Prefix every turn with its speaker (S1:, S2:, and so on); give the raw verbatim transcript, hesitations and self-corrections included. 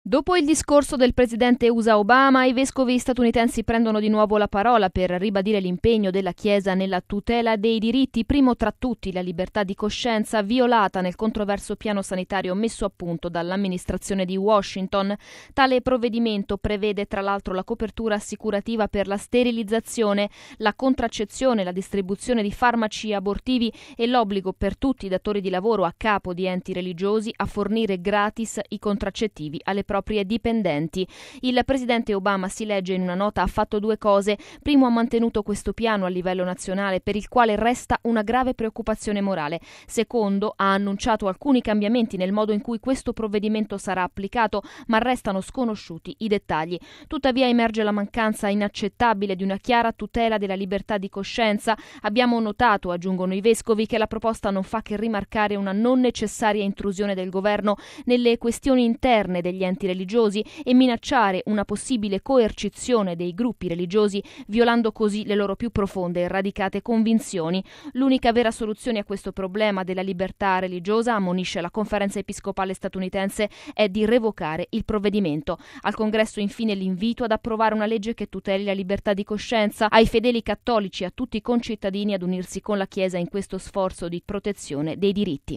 S1: Dopo il discorso del presidente U S A Obama, i vescovi statunitensi prendono di nuovo la parola per ribadire l'impegno della Chiesa nella tutela dei diritti, primo tra tutti la libertà di coscienza violata nel controverso piano sanitario messo a punto dall'amministrazione di Washington. Tale provvedimento prevede tra l'altro la copertura assicurativa per la sterilizzazione, la contraccezione, la distribuzione di farmaci abortivi e l'obbligo per tutti i datori di lavoro a capo di enti religiosi a fornire gratis i contraccettivi alle proprie dipendenti. Il presidente Obama, si legge in una nota, ha fatto due cose. Primo, ha mantenuto questo piano a livello nazionale per il quale resta una grave preoccupazione morale. Secondo, ha annunciato alcuni cambiamenti nel modo in cui questo provvedimento sarà applicato, ma restano sconosciuti i dettagli. Tuttavia emerge la mancanza inaccettabile di una chiara tutela della libertà di coscienza. Abbiamo notato, aggiungono i vescovi, che la proposta non fa che rimarcare una non necessaria intrusione del governo nelle questioni interne degli enti religiosi e minacciare una possibile coercizione dei gruppi religiosi, violando così le loro più profonde e radicate convinzioni. L'unica vera soluzione a questo problema della libertà religiosa, ammonisce la Conferenza Episcopale statunitense, è di revocare il provvedimento. Al Congresso infine l'invito ad approvare una legge che tuteli la libertà di coscienza, ai fedeli cattolici e a tutti i concittadini ad unirsi con la Chiesa in questo sforzo di protezione dei diritti.